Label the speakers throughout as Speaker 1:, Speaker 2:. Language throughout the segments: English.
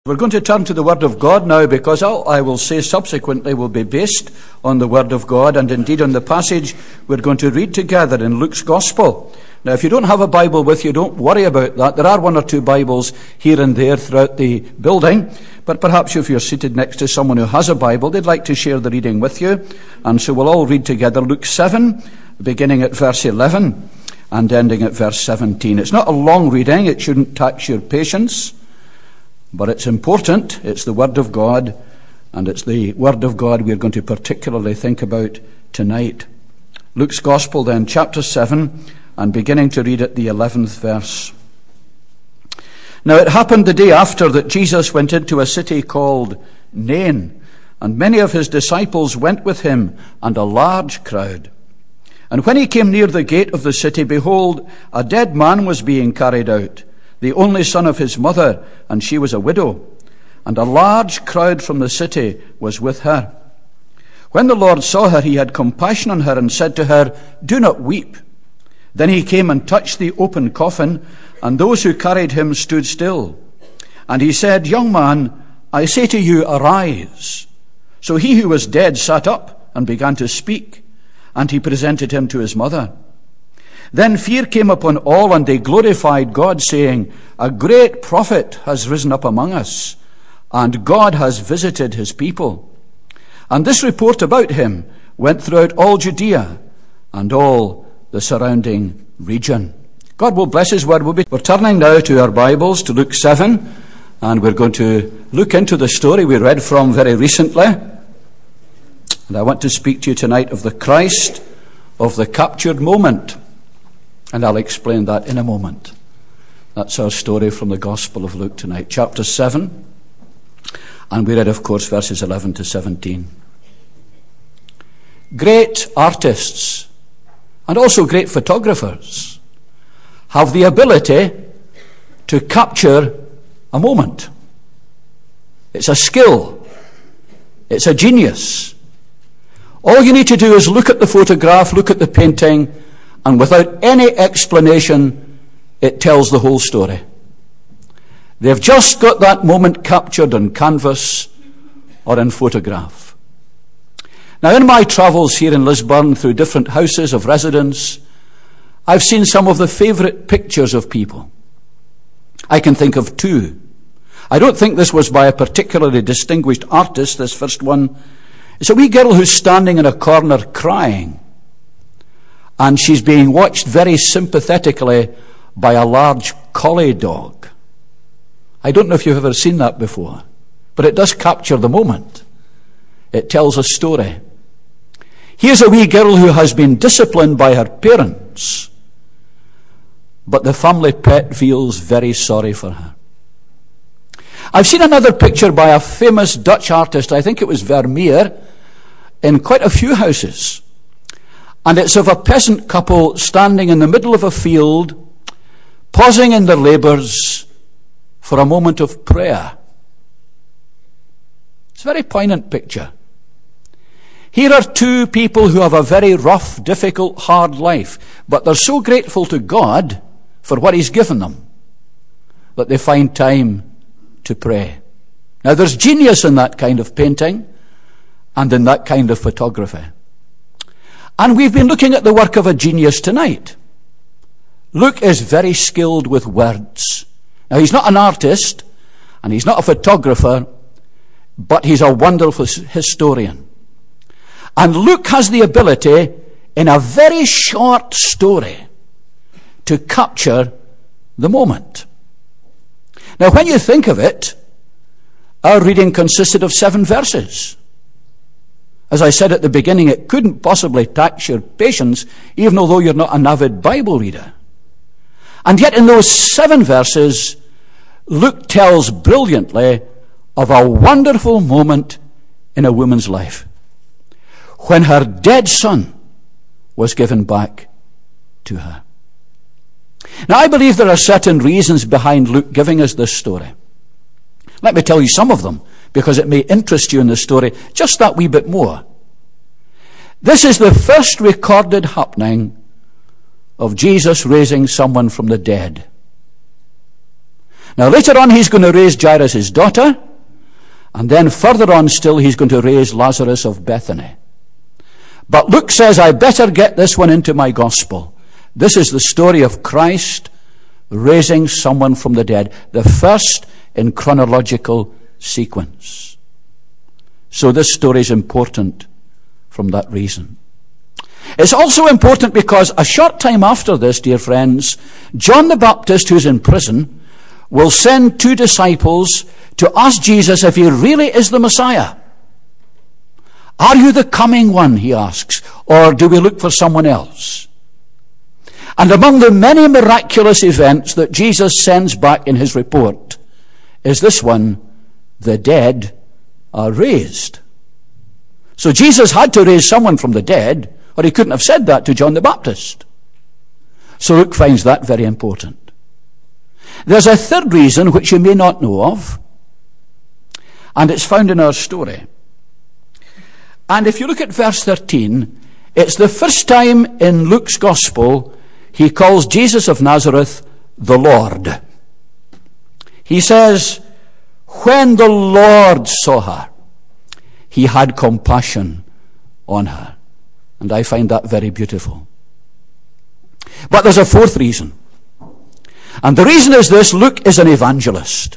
Speaker 1: We're going to turn to the Word of God now, because all I will say subsequently will be based on the Word of God, and indeed on the passage we're going to read together in Luke's Gospel. Now, if you don't have a Bible with you, don't worry about that. There are one or two Bibles here and there throughout the building, but perhaps if you're seated next to someone who has a Bible, they'd like to share the reading with you. And so we'll all read together Luke 7, beginning at verse 11 and ending at verse 17. It's not a long reading. It shouldn't tax your patience. But it's important. It's the Word of God, and it's the Word of God we're going to particularly think about tonight. Luke's Gospel then, chapter 7, and beginning to read at the 11th verse. Now it happened the day after that Jesus went into a city called Nain, and many of his disciples went with him, and a large crowd. And when he came near the gate of the city, behold, a dead man was being carried out, the only son of his mother, and she was a widow, and a large crowd from the city was with her. When the Lord saw her, he had compassion on her and said to her, "Do not weep." Then he came and touched the open coffin, and those who carried him stood still. And he said, "Young man, I say to you, arise." So he who was dead sat up and began to speak, and he presented him to his mother. Then fear came upon all, and they glorified God, saying, "A great prophet has risen up among us, and God has visited his people." And this report about him went throughout all Judea and all the surrounding region. God will bless his word. We're turning now to our Bibles to Luke 7, and we're going to look into the story we read from very recently. And I want to speak to you tonight of the Christ of the captured moment. And I'll explain that in a moment. That's our story from the Gospel of Luke tonight, chapter 7. And we read, of course, verses 11 to 17. Great artists, and also great photographers, have the ability to capture a moment. It's a skill. It's a genius. All you need to do is look at the photograph, look at the painting, and without any explanation, it tells the whole story. They've just got that moment captured on canvas or in photograph. Now, in my travels here in Lisburn through different houses of residence, I've seen some of the favourite pictures of people. I can think of two. I don't think this was by a particularly distinguished artist, this first one. It's a wee girl who's standing in a corner crying. And she's being watched very sympathetically by a large collie dog. I don't know if you've ever seen that before, but it does capture the moment. It tells a story. Here's a wee girl who has been disciplined by her parents, but the family pet feels very sorry for her. I've seen another picture by a famous Dutch artist, I think it was Vermeer, in quite a few houses. And it's of a peasant couple standing in the middle of a field, pausing in their labours for a moment of prayer. It's a very poignant picture. Here are two people who have a very rough, difficult, hard life, but they're so grateful to God for what he's given them that they find time to pray. Now, there's genius in that kind of painting and in that kind of photography. And we've been looking at the work of a genius tonight. Luke is very skilled with words. Now, he's not an artist, and he's not a photographer, but he's a wonderful historian. And Luke has the ability, in a very short story, to capture the moment. Now, when you think of it, our reading consisted of 7 verses. As I said at the beginning, it couldn't possibly tax your patience, even although you're not an avid Bible reader. And yet in those 7 verses, Luke tells brilliantly of a wonderful moment in a woman's life, when her dead son was given back to her. Now, I believe there are certain reasons behind Luke giving us this story. Let me tell you some of them, because it may interest you in the story just that wee bit more. This is the first recorded happening of Jesus raising someone from the dead. Now later on he's going to raise Jairus' daughter, and then further on still he's going to raise Lazarus of Bethany. But Luke says, I better get this one into my gospel. This is the story of Christ raising someone from the dead, the first in chronological sequence. So this story is important from that reason. It's also important because a short time after this, dear friends, John the Baptist, who's in prison, will send 2 disciples to ask Jesus if he really is the Messiah. Are you the coming one, he asks, or do we look for someone else? And among the many miraculous events that Jesus sends back in his report is this one: the dead are raised. So Jesus had to raise someone from the dead, or he couldn't have said that to John the Baptist. So Luke finds that very important. There's a third reason which you may not know of, and it's found in our story. And if you look at verse 13, it's the first time in Luke's gospel he calls Jesus of Nazareth the Lord. He says, when the Lord saw her, he had compassion on her. And I find that very beautiful. But there's a fourth reason. And the reason is this: Luke is an evangelist.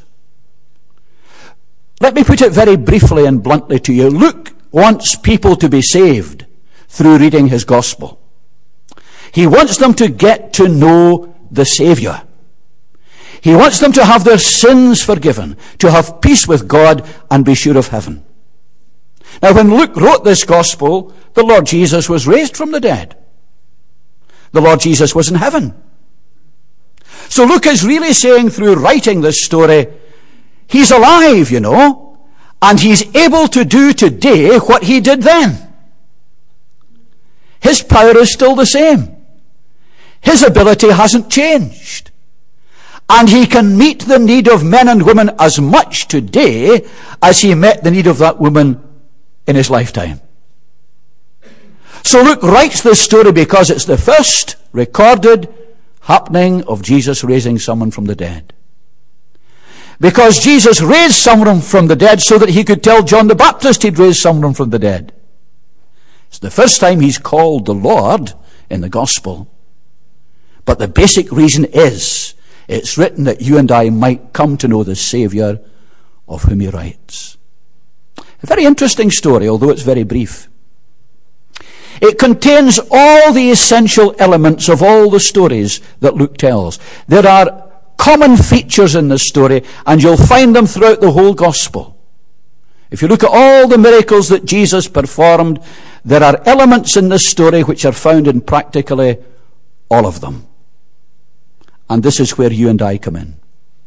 Speaker 1: Let me put it very briefly and bluntly to you. Luke wants people to be saved through reading his gospel. He wants them to get to know the Savior. He wants them to have their sins forgiven, to have peace with God and be sure of heaven. Now, when Luke wrote this gospel, the Lord Jesus was raised from the dead. The Lord Jesus was in heaven. So Luke is really saying through writing this story, he's alive, you know, and he's able to do today what he did then. His power is still the same. His ability hasn't changed. And he can meet the need of men and women as much today as he met the need of that woman in his lifetime. So Luke writes this story because it's the first recorded happening of Jesus raising someone from the dead. Because Jesus raised someone from the dead so that he could tell John the Baptist he'd raised someone from the dead. It's the first time he's called the Lord in the gospel. But the basic reason is, it's written that you and I might come to know the Savior of whom he writes. A very interesting story, although it's very brief. It contains all the essential elements of all the stories that Luke tells. There are common features in this story, and you'll find them throughout the whole gospel. If you look at all the miracles that Jesus performed, there are elements in this story which are found in practically all of them. And this is where you and I come in.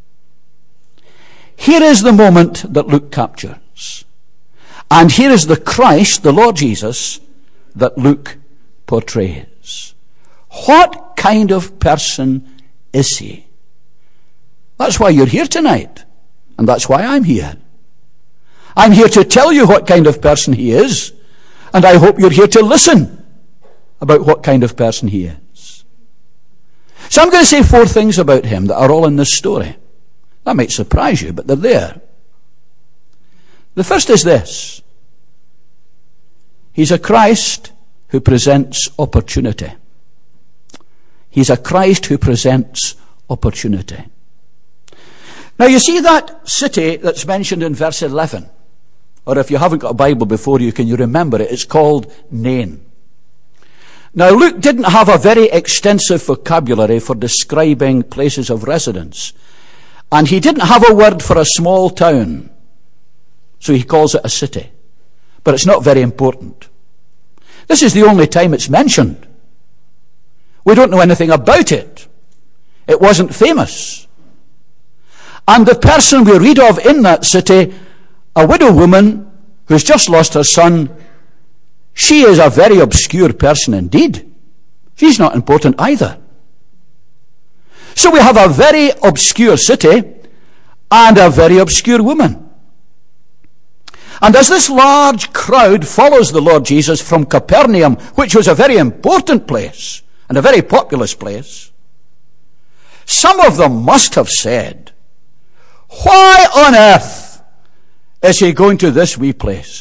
Speaker 1: Here is the moment that Luke captures. And here is the Christ, the Lord Jesus, that Luke portrays. What kind of person is he? That's why you're here tonight. And that's why I'm here. I'm here to tell you what kind of person he is. And I hope you're here to listen about what kind of person he is. So I'm going to say 4 things about him that are all in this story. That might surprise you, but they're there. The first is this: he's a Christ who presents opportunity. He's a Christ who presents opportunity. Now you see that city that's mentioned in verse 11, or if you haven't got a Bible before you, can you remember it? It's called Nain. Now Luke didn't have a very extensive vocabulary for describing places of residence, and he didn't have a word for a small town, so he calls it a city. But it's not very important. This is the only time it's mentioned. We don't know anything about it. It wasn't famous. And the person we read of in that city, a widow woman who's just lost her son, she is a very obscure person indeed. She's not important either. So we have a very obscure city and a very obscure woman. And as this large crowd follows the Lord Jesus from Capernaum, which was a very important place and a very populous place, some of them must have said, Why on earth is he going to this wee place?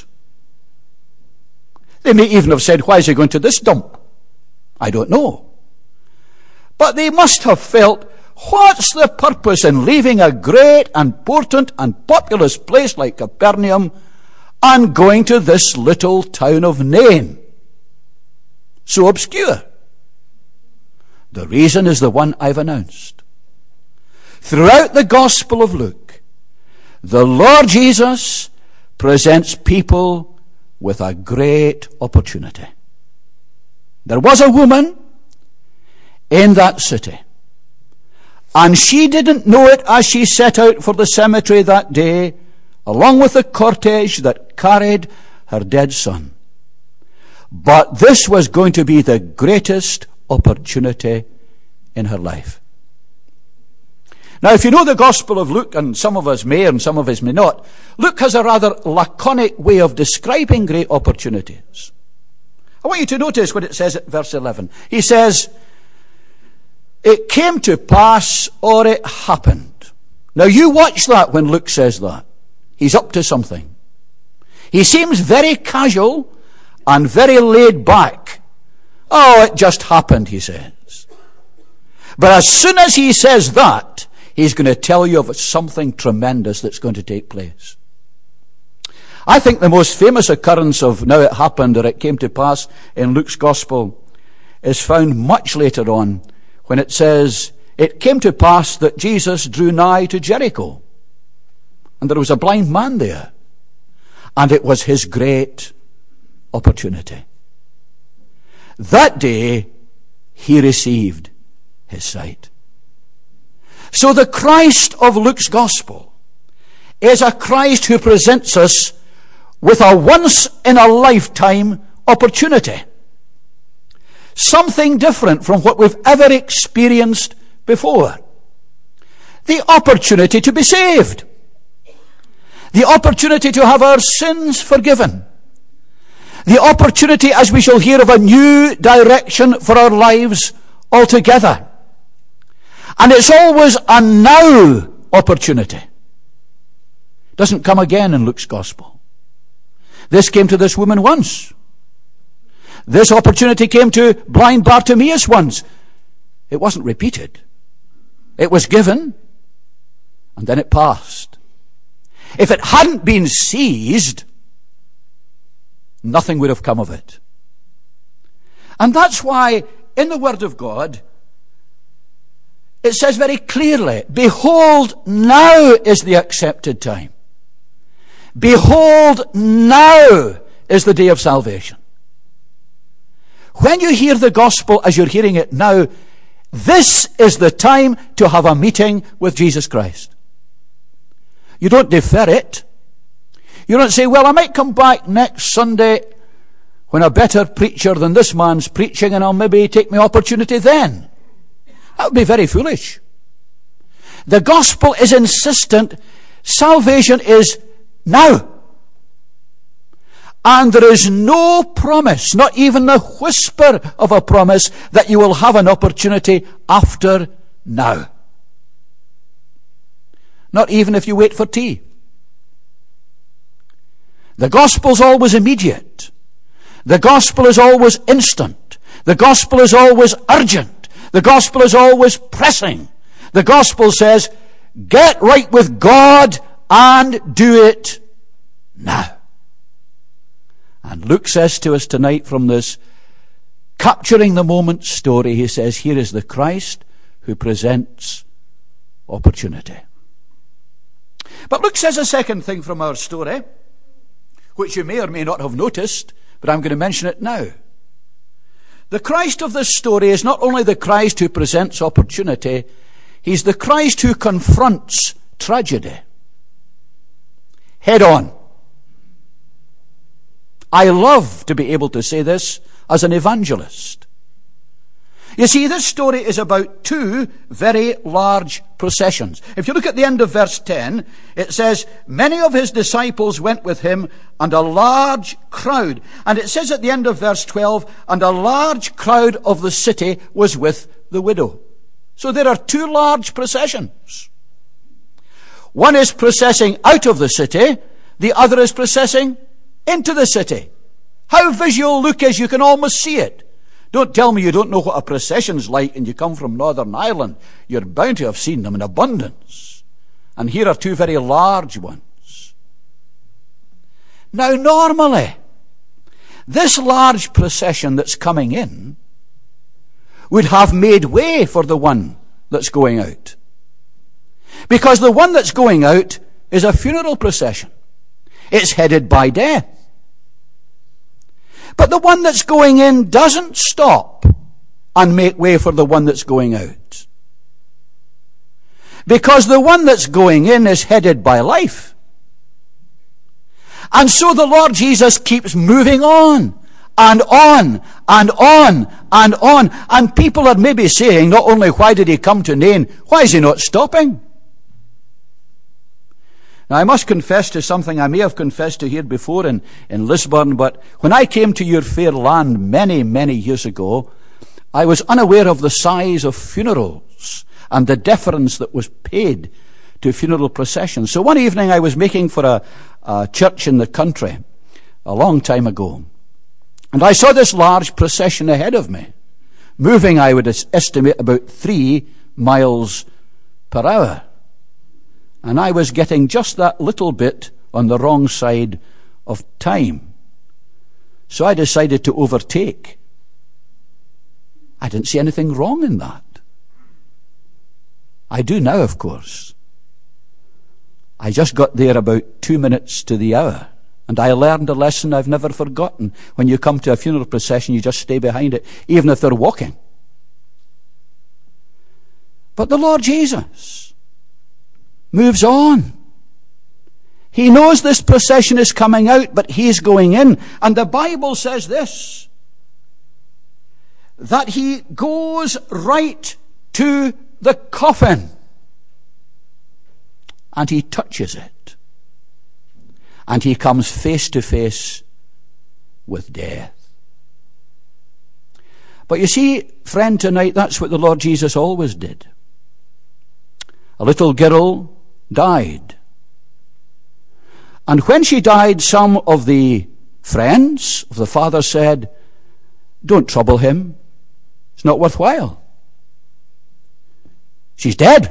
Speaker 1: They may even have said, why is he going to this dump? I don't know. But they must have felt, what's the purpose in leaving a great, important, and populous place like Capernaum and going to this little town of Nain? So obscure. The reason is the one I've announced. Throughout the Gospel of Luke, the Lord Jesus presents people with a great opportunity. There was a woman in that city, and she didn't know it as she set out for the cemetery that day, along with the cortege that carried her dead son. But this was going to be the greatest opportunity in her life. Now, if you know the Gospel of Luke, and some of us may and some of us may not, Luke has a rather laconic way of describing great opportunities. I want you to notice what it says at verse 11. He says, it came to pass, or it happened. Now, you watch that when Luke says that. He's up to something. He seems very casual and very laid back. Oh, it just happened, he says. But as soon as he says that, he's going to tell you of something tremendous that's going to take place. I think the most famous occurrence of now it happened or it came to pass in Luke's Gospel is found much later on when it says, it came to pass that Jesus drew nigh to Jericho, and there was a blind man there, and it was his great opportunity. That day he received his sight. So the Christ of Luke's Gospel is a Christ who presents us with a once-in-a-lifetime opportunity. Something different from what we've ever experienced before. The opportunity to be saved. The opportunity to have our sins forgiven. The opportunity, as we shall hear, of a new direction for our lives altogether. And it's always a now opportunity. It doesn't come again in Luke's Gospel. This came to this woman once. This opportunity came to blind Bartimaeus once. It wasn't repeated. It was given, and then it passed. If it hadn't been seized, nothing would have come of it. And that's why in the Word of God, it says very clearly, behold, now is the accepted time. Behold, now is the day of salvation. When you hear the gospel as you're hearing it now, this is the time to have a meeting with Jesus Christ. You don't defer it. You don't say, well, I might come back next Sunday when a better preacher than this man's preaching, and I'll maybe take my opportunity then. That would be very foolish. The gospel is insistent. Salvation is now. And there is no promise, not even the whisper of a promise, that you will have an opportunity after now. Not even if you wait for tea. The gospel's always immediate. The gospel is always instant. The gospel is always urgent. The gospel is always pressing. The gospel says, get right with God and do it now. And Luke says to us tonight from this capturing the moment story, he says, here is the Christ who presents opportunity. But Luke says a second thing from our story, which you may or may not have noticed, but I'm going to mention it now. The Christ of this story is not only the Christ who presents opportunity, he's the Christ who confronts tragedy head on. I love to be able to say this as an evangelist. You see, this story is about two very large processions. If you look at the end of verse 10, it says, many of his disciples went with him, and a large crowd. And it says at the end of verse 12, and a large crowd of the city was with the widow. So there are two large processions. One is processing out of the city, the other is processing into the city. How visual look is, you can almost see it. Don't tell me you don't know what a procession's like and you come from Northern Ireland. You're bound to have seen them in abundance. And here are two very large ones. Now, normally, this large procession that's coming in would have made way for the one that's going out. Because the one that's going out is a funeral procession. It's headed by death. But the one that's going in doesn't stop and make way for the one that's going out. Because the one that's going in is headed by life. And so the Lord Jesus keeps moving on and on and on and on. And people are maybe saying, not only why did he come to Nain, why is he not stopping? Now, I must confess to something I may have confessed to here before in Lisburn, but when I came to your fair land many, many years ago, I was unaware of the size of funerals and the deference that was paid to funeral processions. So one evening I was making for a church in the country a long time ago, and I saw this large procession ahead of me, moving, I would estimate, about 3 miles per hour. And I was getting just that little bit on the wrong side of time. So I decided to overtake. I didn't see anything wrong in that. I do now, of course. I just got there about 2 minutes to the hour. And I learned a lesson I've never forgotten. When you come to a funeral procession, you just stay behind it, even if they're walking. But the Lord Jesus moves on. He knows this procession is coming out, but he's going in. And the Bible says this, that he goes right to the coffin and he touches it. And he comes face to face with death. But you see, friend, tonight, that's what the Lord Jesus always did. A little girl died. And when she died, some of the friends of the father said, "Don't trouble him. It's not worthwhile. She's dead."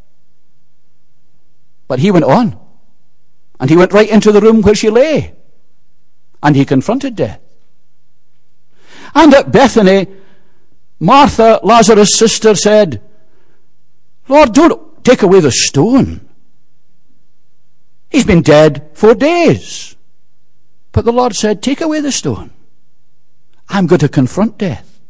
Speaker 1: But he went on. And he went right into the room where she lay. And he confronted death. And at Bethany, Martha, Lazarus' sister, said, "Lord, don't take away the stone. He's been dead 4 days." But the Lord said, "Take away the stone. I'm going to confront death."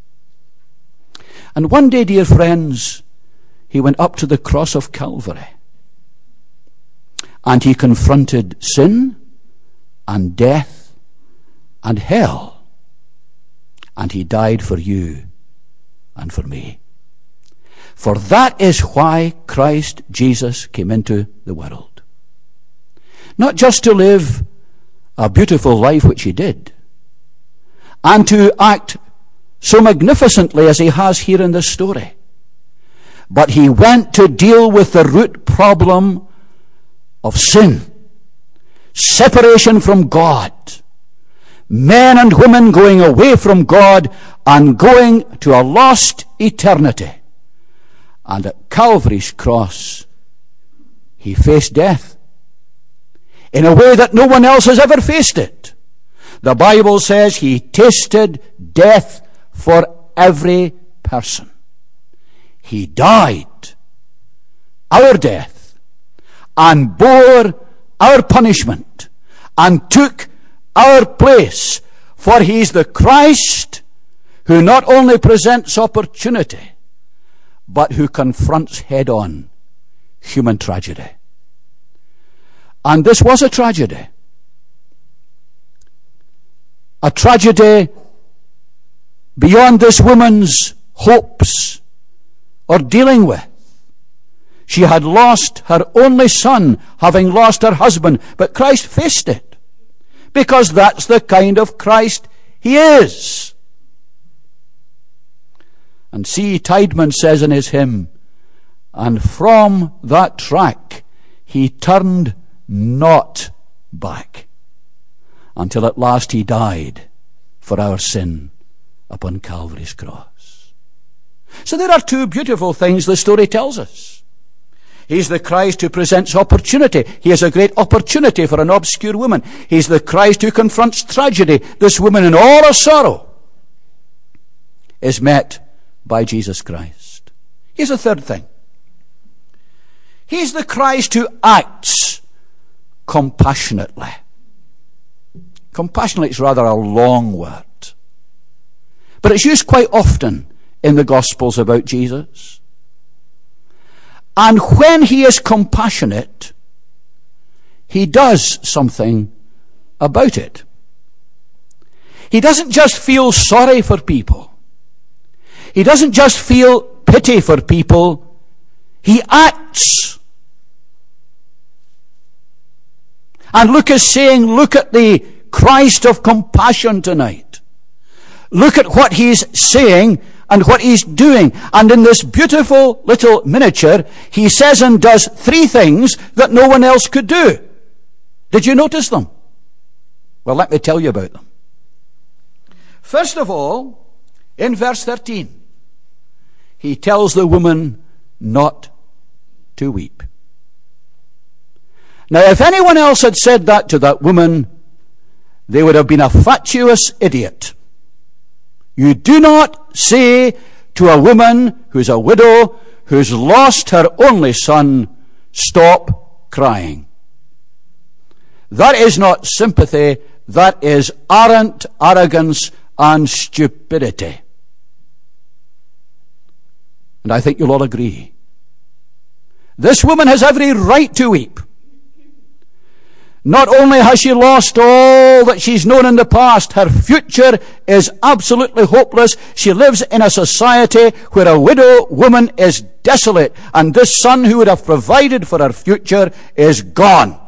Speaker 1: And one day, dear friends, he went up to the cross of Calvary. And he confronted sin and death and hell. And he died for you and for me. For that is why Christ Jesus came into the world. Not just to live a beautiful life, which he did, and to act so magnificently as he has here in this story, but he went to deal with the root problem of sin, separation from God, men and women going away from God and going to a lost eternity. And at Calvary's cross, he faced death in a way that no one else has ever faced it. The Bible says he tasted death for every person. He died our death and bore our punishment and took our place. For he's the Christ who not only presents opportunity, but who confronts head-on human tragedy. And this was a tragedy. A tragedy beyond this woman's hopes or dealing with. She had lost her only son, having lost her husband, but Christ faced it, because that's the kind of Christ he is. And C. Tideman says in his hymn, "And from that track he turned not back until at last he died for our sin upon Calvary's cross. So there are two beautiful things the story tells us. He's the Christ who presents opportunity. He is a great opportunity for an obscure woman. He's the Christ who confronts tragedy. This woman in all her sorrow is met by Jesus Christ. Here's a third thing. He's the Christ who acts compassionately. Compassionately is rather a long word, but it's used quite often in the Gospels about Jesus. And when he is compassionate, he does something about it. He doesn't just feel sorry for people. He doesn't just feel pity for people. He acts. And Luke is saying, look at the Christ of compassion tonight. Look at what he's saying and what he's doing. And in this beautiful little miniature, he says and does three things that no one else could do. Did you notice them? Well, let me tell you about them. First of all, in verse 13, he tells the woman not to weep. Now, if anyone else had said that to that woman, they would have been a fatuous idiot. You do not say to a woman who's a widow, who's lost her only son, stop crying. That is not sympathy, that is arrant arrogance and stupidity. And I think you'll all agree. This woman has every right to weep. Not only has she lost all that she's known in the past, her future is absolutely hopeless. She lives in a society where a widow woman is desolate, and this son who would have provided for her future is gone.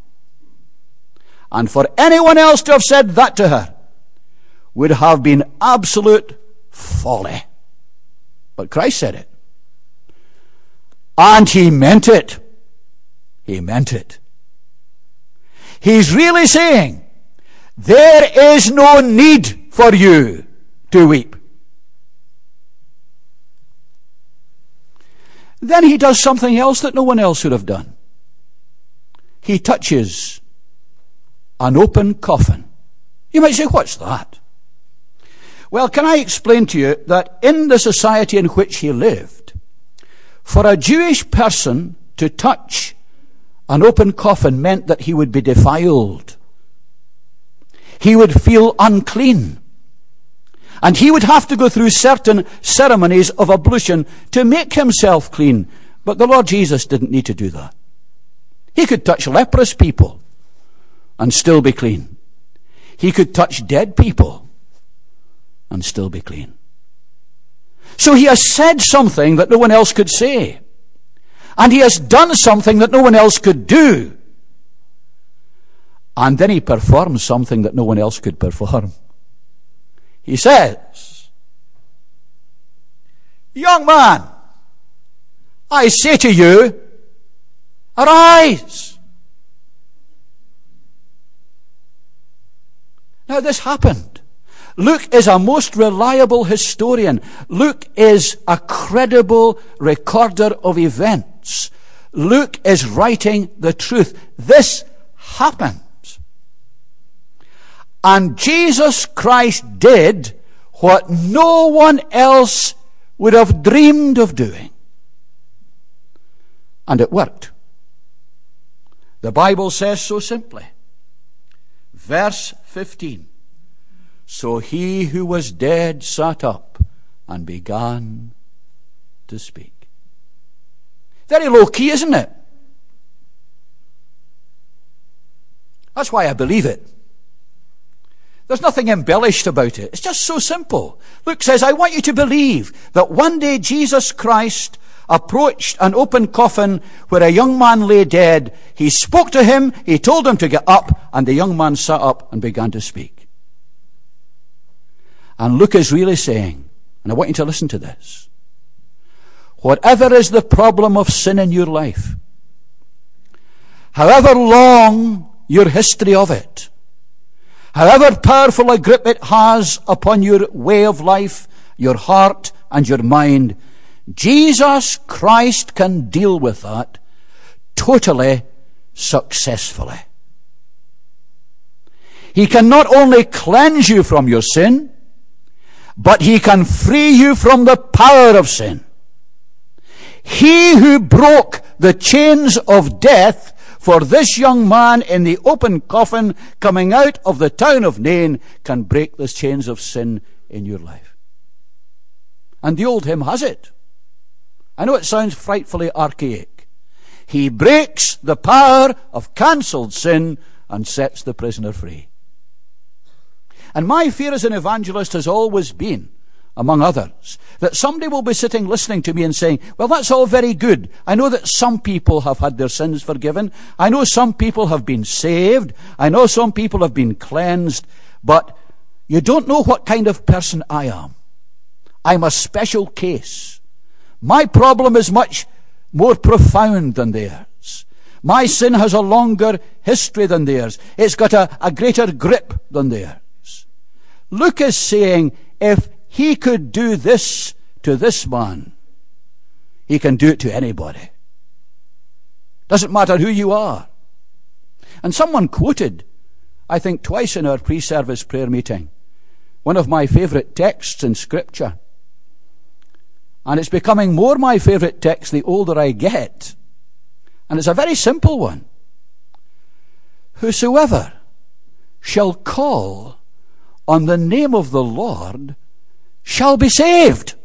Speaker 1: And for anyone else to have said that to her would have been absolute folly. But Christ said it. And he meant it. He meant it. He's really saying, there is no need for you to weep. Then he does something else that no one else would have done. He touches an open coffin. You might say, what's that? Well, can I explain to you that in the society in which he lived, for a Jewish person to touch an open coffin meant that he would be defiled. He would feel unclean. And he would have to go through certain ceremonies of ablution to make himself clean. But the Lord Jesus didn't need to do that. He could touch leprous people and still be clean. He could touch dead people and still be clean. So he has said something that no one else could say. And he has done something that no one else could do. And then he performs something that no one else could perform. He says, young man, I say to you, arise. Now this happened. Luke is a most reliable historian. Luke is a credible recorder of events. Luke is writing the truth. This happened. And Jesus Christ did what no one else would have dreamed of doing. And it worked. The Bible says so simply. Verse 15. So he who was dead sat up and began to speak. Very low key, isn't it? That's why I believe it. There's nothing embellished about it. It's just so simple. Luke says, I want you to believe that one day Jesus Christ approached an open coffin where a young man lay dead. He spoke to him, he told him to get up, and the young man sat up and began to speak. And Luke is really saying, and I want you to listen to this, whatever is the problem of sin in your life, however long your history of it, however powerful a grip it has upon your way of life, your heart and your mind, Jesus Christ can deal with that totally successfully. He can not only cleanse you from your sin, but he can free you from the power of sin. He who broke the chains of death for this young man in the open coffin coming out of the town of Nain can break the chains of sin in your life. And the old hymn has it. I know it sounds frightfully archaic. He breaks the power of cancelled sin and sets the prisoner free. And my fear as an evangelist has always been, among others, that somebody will be sitting listening to me and saying, well, that's all very good. I know that some people have had their sins forgiven. I know some people have been saved. I know some people have been cleansed. But you don't know what kind of person I am. I'm a special case. My problem is much more profound than theirs. My sin has a longer history than theirs. It's got a greater grip than theirs. Luke is saying, if he could do this to this man, he can do it to anybody. Doesn't matter who you are. And someone quoted, I think twice in our pre-service prayer meeting, one of my favourite texts in Scripture. And it's becoming more my favourite text the older I get. And it's a very simple one. Whosoever shall call on the name of the Lord shall be saved.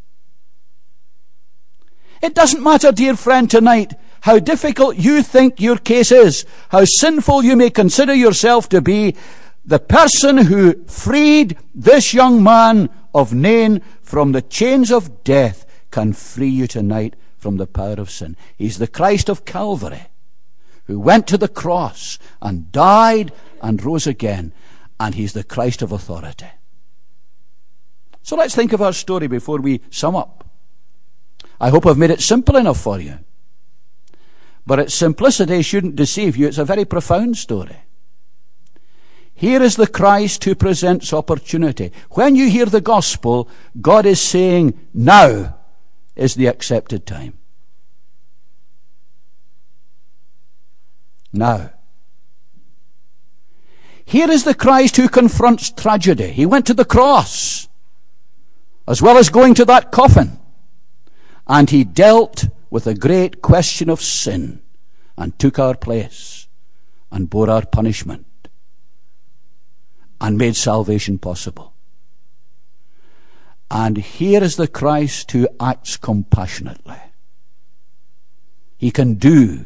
Speaker 1: It doesn't matter, dear friend, tonight how difficult you think your case is, how sinful you may consider yourself to be. The person who freed this young man of Nain from the chains of death can free you tonight from the power of sin. He's the Christ of Calvary, who went to the cross and died and rose again. And he's the Christ of authority. So let's think of our story before we sum up. I hope I've made it simple enough for you. But its simplicity shouldn't deceive you. It's a very profound story. Here is the Christ who presents opportunity. When you hear the gospel, God is saying, now is the accepted time. Now. Here is the Christ who confronts tragedy. He went to the cross, as well as going to that coffin. And he dealt with the great question of sin, and took our place, and bore our punishment, and made salvation possible. And here is the Christ who acts compassionately. He can do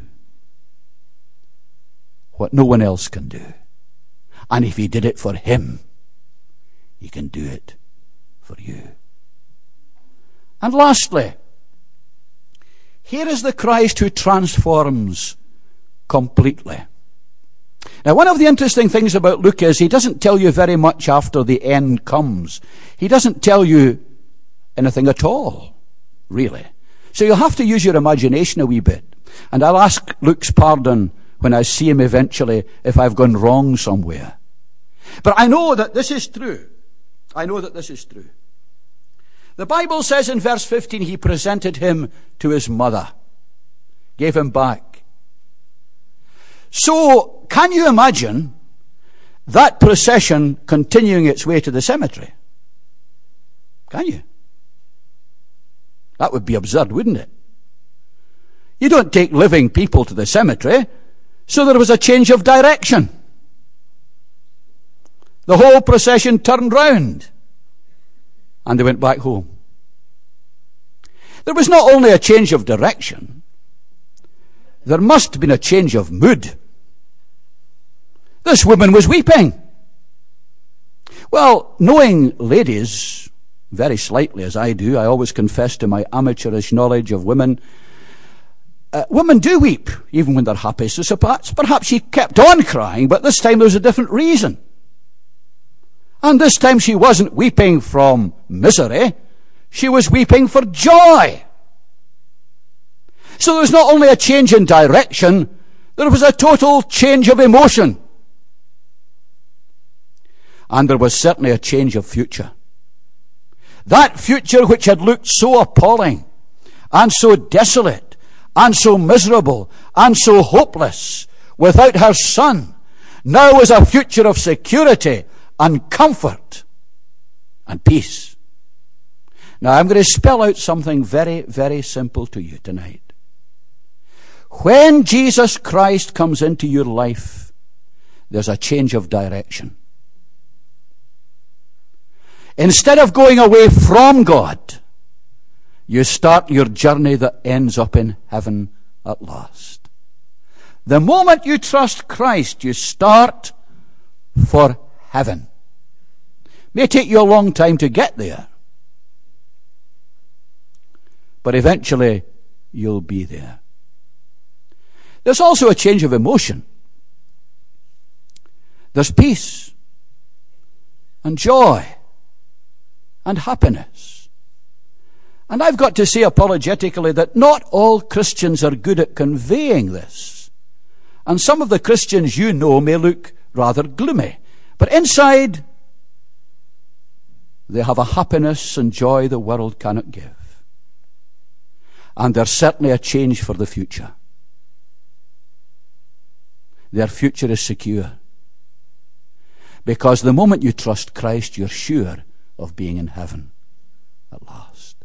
Speaker 1: what no one else can do. And if he did it for him, he can do it for you. And lastly, here is the Christ who transforms completely. Now, one of the interesting things about Luke is he doesn't tell you very much after the end comes. He doesn't tell you anything at all, really. So you'll have to use your imagination a wee bit. And I'll ask Luke's pardon when I see him eventually if I've gone wrong somewhere. But I know that this is true. I know that this is true. The Bible says in verse 15, he presented him to his mother, gave him back. So, can you imagine that procession continuing its way to the cemetery? Can you? That would be absurd, wouldn't it? You don't take living people to the cemetery. So there was a change of direction. The whole procession turned round and they went back home. There was not only a change of direction, there must have been a change of mood. This woman was weeping. Well, knowing ladies very slightly as I do, I always confess to my amateurish knowledge of women. Women do weep, even when they're happy. So perhaps she kept on crying, but this time there was a different reason. And this time she wasn't weeping from misery. She was weeping for joy. So there was not only a change in direction, There was a total change of emotion. And there was certainly a change of future. That future which had looked so appalling, and so desolate, and so miserable, and so hopeless, without her son, now was a future of security and comfort and peace. Now I'm going to spell out something very, very simple to you tonight. When Jesus Christ comes into your life, there's a change of direction. Instead of going away from God, you start your journey that ends up in heaven at last. The moment you trust Christ, you start for heaven. It may take you a long time to get there, but eventually you'll be there. There's also a change of emotion. There's peace and joy and happiness. And I've got to say apologetically that not all Christians are good at conveying this. And some of the Christians you know may look rather gloomy. But inside, they have a happiness and joy the world cannot give. And there's certainly a change for the future. Their future is secure. Because the moment you trust Christ, you're sure of being in heaven at last.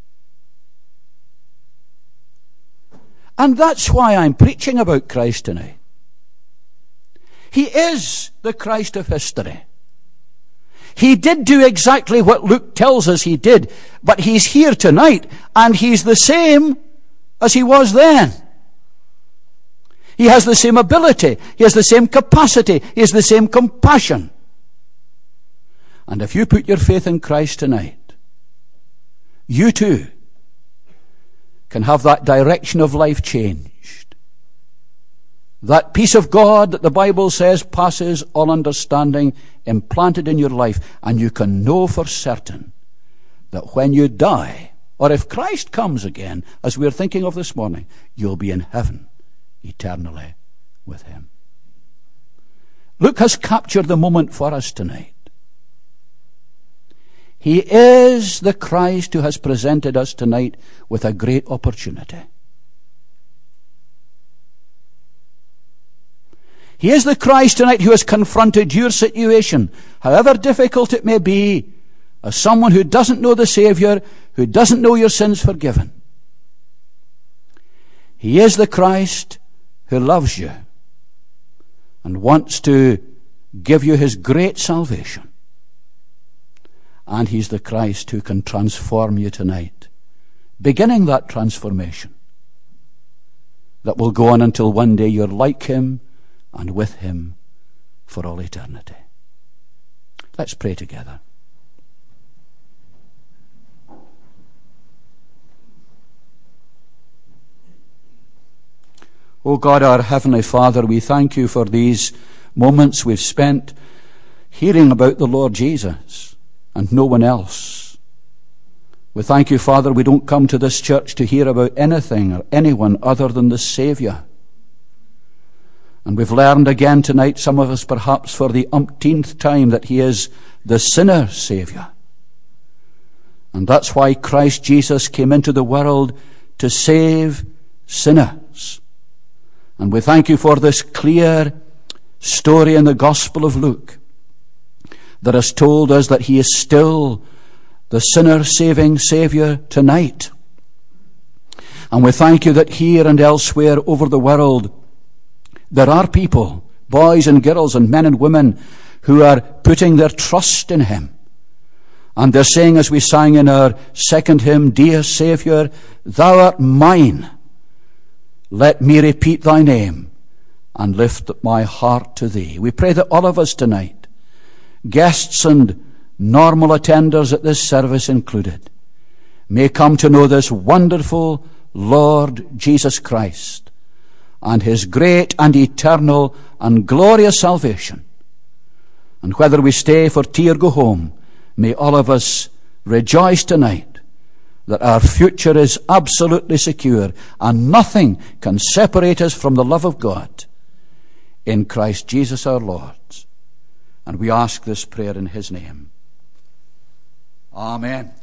Speaker 1: And that's why I'm preaching about Christ tonight. He is the Christ of history. He did do exactly what Luke tells us he did, but he's here tonight, and he's the same as he was then. He has the same ability, he has the same capacity, he has the same compassion. And if you put your faith in Christ tonight, you too can have that direction of life changed. That peace of God that the Bible says passes all understanding implanted in your life, and you can know for certain that when you die, or if Christ comes again, as we're thinking of this morning, you'll be in heaven eternally with him. Luke has captured the moment for us tonight. He is the Christ who has presented us tonight with a great opportunity. He is the Christ tonight who has confronted your situation, however difficult it may be, as someone who doesn't know the Savior, who doesn't know your sins forgiven. He is the Christ who loves you and wants to give you his great salvation. And he's the Christ who can transform you tonight, beginning that transformation that will go on until one day you're like him and with him for all eternity. Let's pray together. O God, our Heavenly Father, we thank you for these moments we've spent hearing about the Lord Jesus and no one else. We thank you, Father, we don't come to this church to hear about anything or anyone other than the Saviour. And we've learned again tonight, some of us perhaps for the umpteenth time, that he is the sinner Saviour. And that's why Christ Jesus came into the world to save sinners. And we thank you for this clear story in the Gospel of Luke that has told us that he is still the sinner-saving Saviour tonight. And we thank you that here and elsewhere over the world there are people, boys and girls and men and women, who are putting their trust in him. And they're saying, as we sang in our second hymn, "Dear Saviour, thou art mine. Let me repeat thy name and lift my heart to thee." We pray that all of us tonight, guests and normal attenders at this service included, may come to know this wonderful Lord Jesus Christ and his great and eternal and glorious salvation. And whether we stay for tea or go home, may all of us rejoice tonight that our future is absolutely secure, and nothing can separate us from the love of God in Christ Jesus our Lord. And we ask this prayer in his name. Amen.